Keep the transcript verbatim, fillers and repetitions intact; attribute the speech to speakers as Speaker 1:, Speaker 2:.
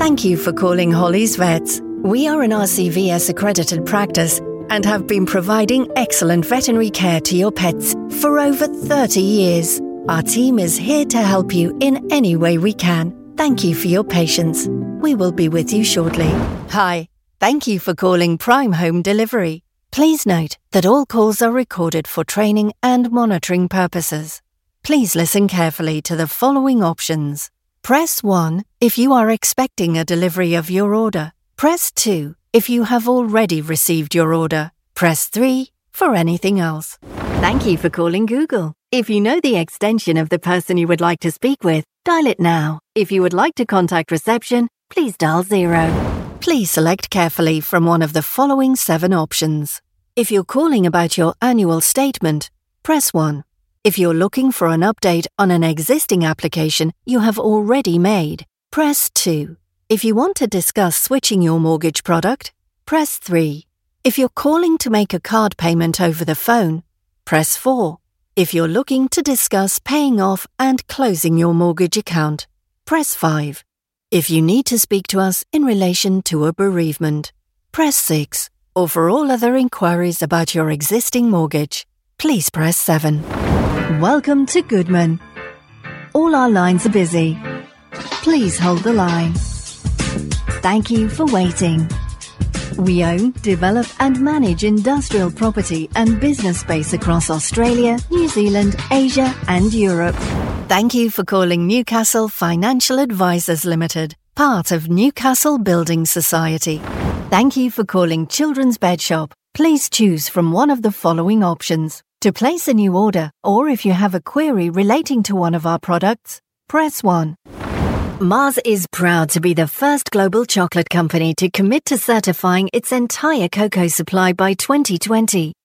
Speaker 1: Thank you for calling Holly's Vets. We are an R C V S accredited practice and have been providing excellent veterinary care to your pets for over thirty years. Our team is here to help you in any way we can. Thank you for your patience. We will be with you shortly. Hi, thank you for calling Prime Home Delivery. Please note that all calls are recorded for training and monitoring purposes. Please listen carefully to the following options. Press one if you are expecting a delivery of your order. Press two if you have already received your order. Press three for anything else. Thank you for calling Google. If you know the extension of the person you would like to speak with, dial it now. If you would like to contact reception, please dial zero. Please select carefully from one of the following seven options. If you're calling about your annual statement, press one. If you're looking for an update on an existing application you have already made, press two. If you want to discuss switching your mortgage product, press three. If you're calling to make a card payment over the phone, press four. If you're looking to discuss paying off and closing your mortgage account, press five. If you need to speak to us in relation to a bereavement, press six. Or for all other inquiries about your existing mortgage, please press seven. Welcome to Goodman. All our lines are busy. Please hold the line. Thank you for waiting. We own, develop and manage industrial property and business space across Australia, New Zealand, Asia and Europe. Thank you for calling Newcastle Financial Advisors Limited, part of Newcastle Building Society. Thank you for calling Children's Bed Shop. Please choose from one of the following options. To place a new order, or if you have a query relating to one of our products, press one. Mars is proud to be the first global chocolate company to commit to certifying its entire cocoa supply by twenty twenty.